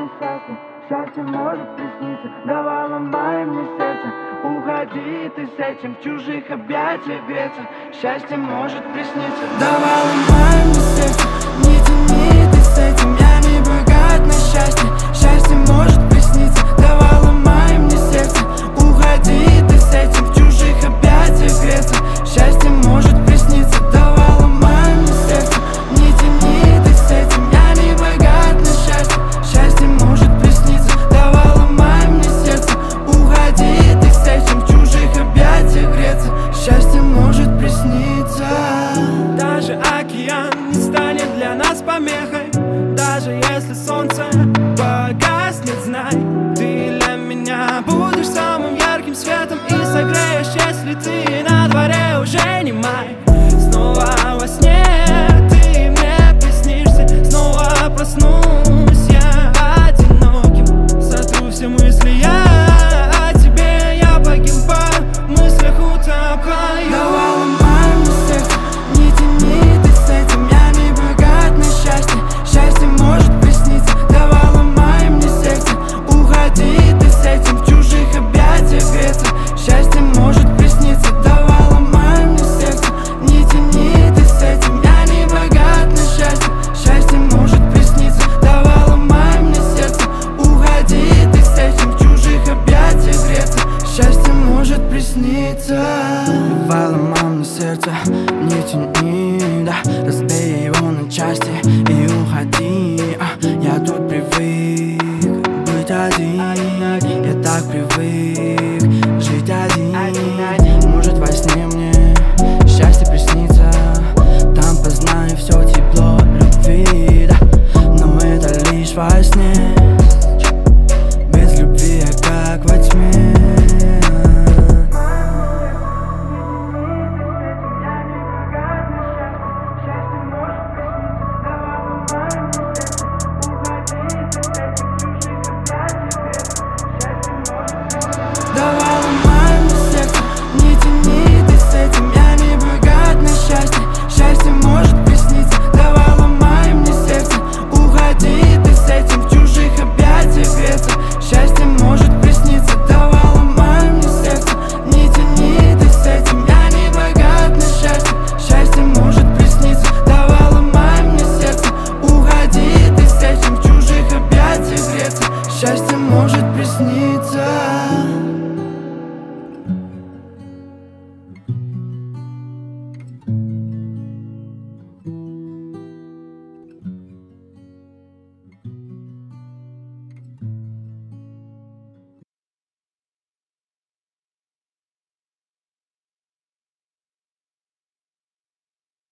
на счастье. Счастье может присниться, давай ломай мне сердце. Уходи ты с этим, в чужих объятиях греться. Счастье может присниться, давай ломай мне сердце. Не тяни ты с этим, я не богат на счастье. Счастье может присниться, давай ломай мне сердце. Уходи ты с этим, в чужих объятиях греться. Счастье может присниться, давай ломай мне сердце. Не тяни ты с этим, я не богат на счастье. Счастье может присниться, давай ломай мне сердце. Уходи ты с этим, в чужих объятиях греться. Счастье может присниться. Даже океан не станет для нас помехой. Даже если солнце погаснет, знай, ты для меня будешь самым ярким светом и согреешь, если ты на дворе уже не май. Снова во сне ты мне приснишься, снова проснусь я одиноким. Сотру все мысли я о тебе, я погибаю, в мыслях утопаю. Давай ломай мне сердце, не тяни ты с этим, я не богат на счастье. Счастье может присниться, давай ломай мне сердце. Уходи ты с этим, в чужих объятиях греться. Счастье может присниться, давай ломай мне сердце. Не тяни ты с этим, я не богат на счастье. Счастье может присниться, давай ломай мне сердце. Уходи ты с этим, в чужих объятиях греться. Счастье может присниться. Давай ломай мне сердце, не тяни, да, разбей его на части.